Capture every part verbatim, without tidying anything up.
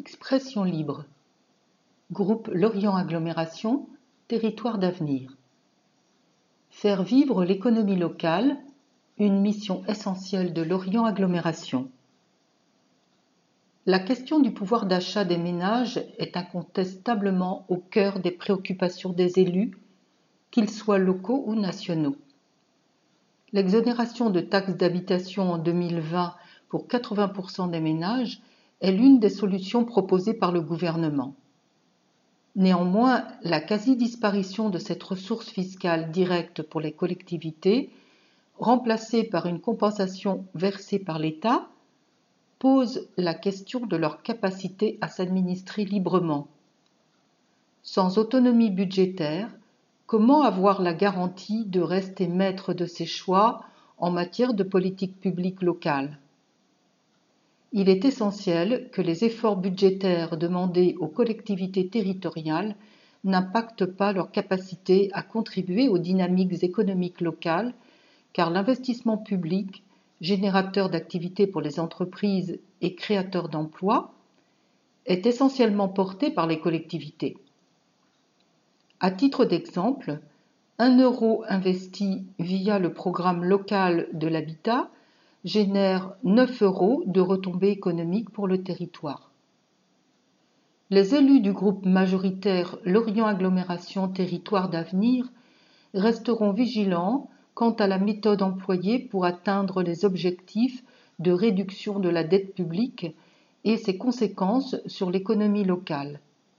Expression libre. Groupe Lorient Agglomération, territoire d'avenir. Faire vivre l'économie locale, une mission essentielle de Lorient Agglomération. La question du pouvoir d'achat des ménages est incontestablement au cœur des préoccupations des élus, qu'ils soient locaux ou nationaux. L'exonération de taxes d'habitation en deux mille vingt pour quatre-vingts pour cent des ménages est l'une des solutions proposées par le gouvernement. Néanmoins, la quasi-disparition de cette ressource fiscale directe pour les collectivités, remplacée par une compensation versée par l'État, pose la question de leur capacité à s'administrer librement. Sans autonomie budgétaire, comment avoir la garantie de rester maître de ses choix en matière de politique publique locale ? Il est essentiel que les efforts budgétaires demandés aux collectivités territoriales n'impactent pas leur capacité à contribuer aux dynamiques économiques locales, car l'investissement public, générateur d'activités pour les entreprises et créateur d'emplois, est essentiellement porté par les collectivités. À titre d'exemple, un euro investi via le programme local de l'habitat génère neuf euros de retombées économiques pour le territoire. Les élus du groupe majoritaire Lorient Agglomération Territoire d'avenir resteront vigilants quant à la méthode employée pour atteindre les objectifs de réduction de la dette publique et ses conséquences sur l'économie locale.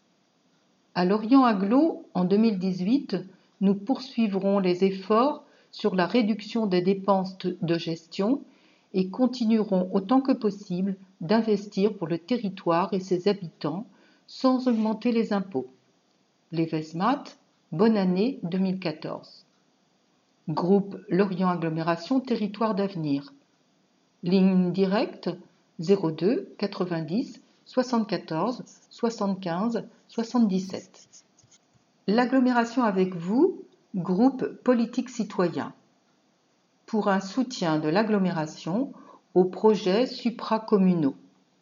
À Lorient Agglo, en deux mille dix-huit, nous poursuivrons les efforts sur la réduction des dépenses de gestion et continuerons autant que possible d'investir pour le territoire et ses habitants sans augmenter les impôts. Les VESMAT, bonne année deux mille quatorze. Groupe Lorient Agglomération Territoire d'avenir. Ligne directe zéro deux quatre-vingt-dix soixante-quatorze soixante-quinze soixante-dix-sept. L'agglomération avec vous, groupe politique citoyen. Pour un soutien de l'agglomération aux projets supracommunaux.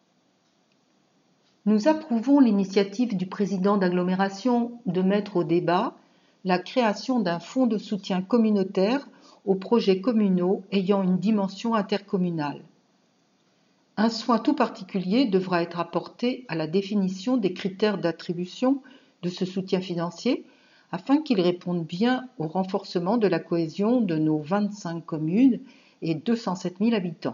Nous approuvons l'initiative du président d'agglomération de mettre au débat la création d'un fonds de soutien communautaire aux projets communaux ayant une dimension intercommunale. Un soin tout particulier devra être apporté à la définition des critères d'attribution de ce soutien financier afin qu'il réponde bien au renforcement de la cohésion de nos vingt-cinq communes et deux cent sept mille habitants.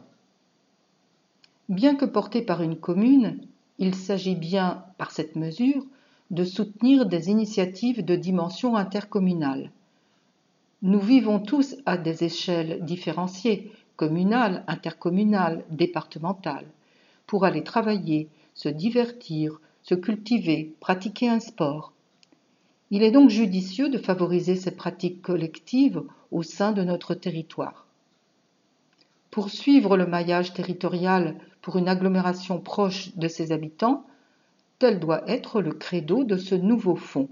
Bien que porté par une commune, il s'agit bien, par cette mesure, de soutenir des initiatives de dimension intercommunale. Nous vivons tous à des échelles différenciées, communales, intercommunales, départementales, pour aller travailler, se divertir, se cultiver, pratiquer un sport. Il est donc judicieux de favoriser ces pratiques collectives au sein de notre territoire. Poursuivre le maillage territorial pour une agglomération proche de ses habitants, tel doit être le credo de ce nouveau fonds.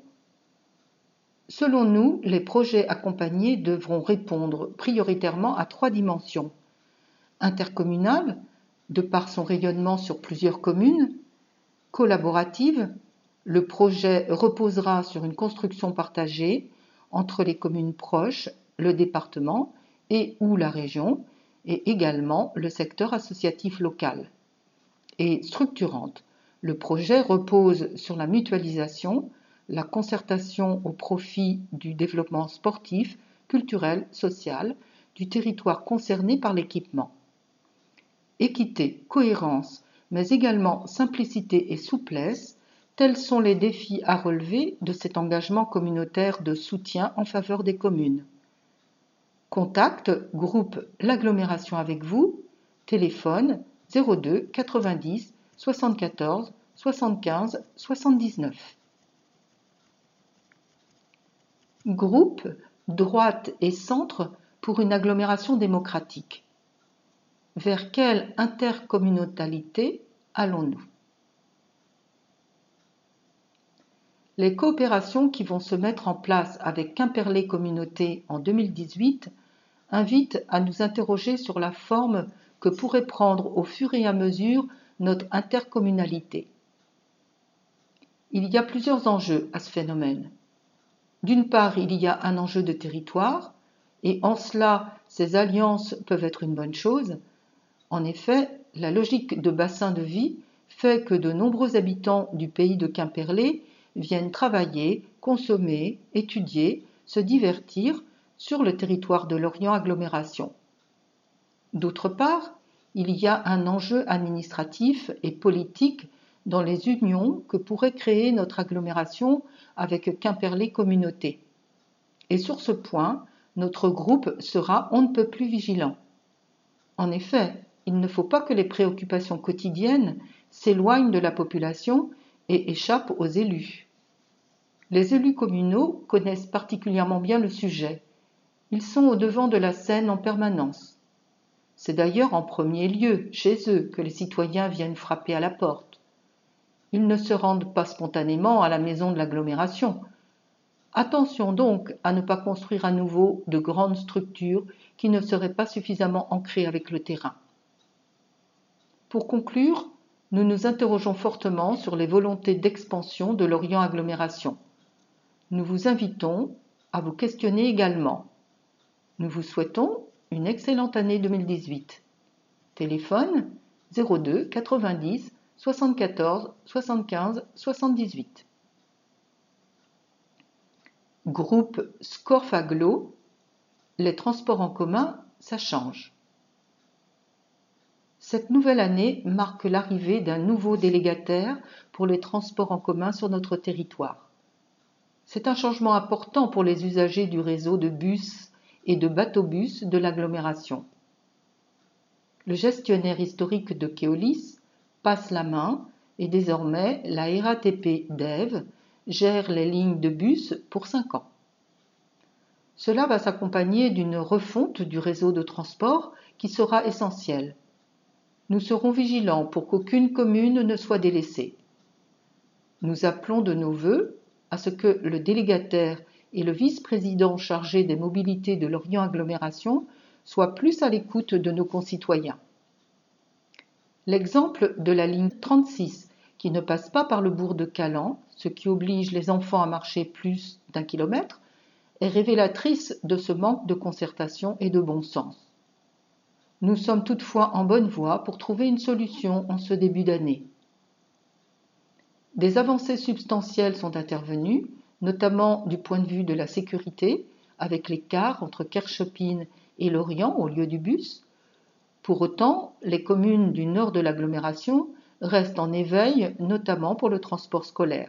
Selon nous, les projets accompagnés devront répondre prioritairement à trois dimensions. Intercommunale, de par son rayonnement sur plusieurs communes. Collaborative, le projet reposera sur une construction partagée entre les communes proches, le département et ou la région, et également le secteur associatif local. Et structurante, le projet repose sur la mutualisation, la concertation au profit du développement sportif, culturel, social, du territoire concerné par l'équipement. Équité, cohérence, mais également simplicité et souplesse, tels sont les défis à relever de cet engagement communautaire de soutien en faveur des communes. Contact, groupe L'agglomération avec vous, téléphone zéro deux quatre-vingt-dix soixante-quatorze soixante-quinze soixante-dix-neuf. Groupe Droite et Centre pour une agglomération démocratique. Vers quelle intercommunalité allons-nous ? Les coopérations qui vont se mettre en place avec Quimperlé Communauté en deux mille dix-huit invitent à nous interroger sur la forme que pourrait prendre au fur et à mesure notre intercommunalité. Il y a plusieurs enjeux à ce phénomène. D'une part, il y a un enjeu de territoire, et en cela, ces alliances peuvent être une bonne chose. En effet, la logique de bassin de vie fait que de nombreux habitants du pays de Quimperlé viennent travailler, consommer, étudier, se divertir sur le territoire de Lorient Agglomération. D'autre part, il y a un enjeu administratif et politique dans les unions que pourrait créer notre agglomération avec Quimperlé Communauté. Et sur ce point, notre groupe sera on ne peut plus vigilant. En effet, il ne faut pas que les préoccupations quotidiennes s'éloignent de la population et échappent aux élus. Les élus communaux connaissent particulièrement bien le sujet. Ils sont au devant de la scène en permanence. C'est d'ailleurs en premier lieu chez eux que les citoyens viennent frapper à la porte. Ils ne se rendent pas spontanément à la maison de l'agglomération. Attention donc à ne pas construire à nouveau de grandes structures qui ne seraient pas suffisamment ancrées avec le terrain. Pour conclure, nous nous interrogeons fortement sur les volontés d'expansion de Lorient Agglomération. Nous vous invitons à vous questionner également. Nous vous souhaitons une excellente année deux mille dix-huit. Téléphone zéro deux quatre-vingt-dix soixante-quatorze soixante-quinze soixante-dix-huit. Groupe Scorfaglo, les transports en commun, ça change. Cette nouvelle année marque l'arrivée d'un nouveau délégataire pour les transports en commun sur notre territoire. C'est un changement important pour les usagers du réseau de bus et de bateaux-bus de l'agglomération. Le gestionnaire historique de Keolis passe la main et désormais la R A T P d'Ève gère les lignes de bus pour cinq ans. Cela va s'accompagner d'une refonte du réseau de transport qui sera essentielle. Nous serons vigilants pour qu'aucune commune ne soit délaissée. Nous appelons de nos vœux à ce que le délégataire et le vice-président chargé des mobilités de Lorient Agglomération soient plus à l'écoute de nos concitoyens. L'exemple de la ligne trente-six, qui ne passe pas par le bourg de Calan, ce qui oblige les enfants à marcher plus d'un kilomètre, est révélatrice de ce manque de concertation et de bon sens. Nous sommes toutefois en bonne voie pour trouver une solution en ce début d'année. Des avancées substantielles sont intervenues, notamment du point de vue de la sécurité, avec les cars entre Kerschopine et Lorient au lieu du bus. Pour autant, les communes du nord de l'agglomération restent en éveil, notamment pour le transport scolaire.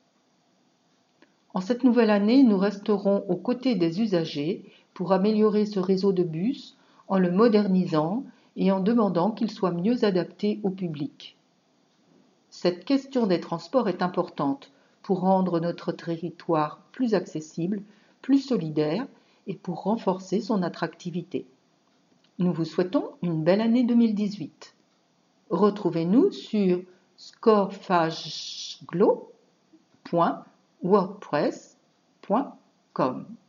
En cette nouvelle année, nous resterons aux côtés des usagers pour améliorer ce réseau de bus en le modernisant et en demandant qu'il soit mieux adapté au public. Cette question des transports est importante pour rendre notre territoire plus accessible, plus solidaire et pour renforcer son attractivité. Nous vous souhaitons une belle année deux mille dix-huit. Retrouvez-nous sur scorfaglo point wordpress point com.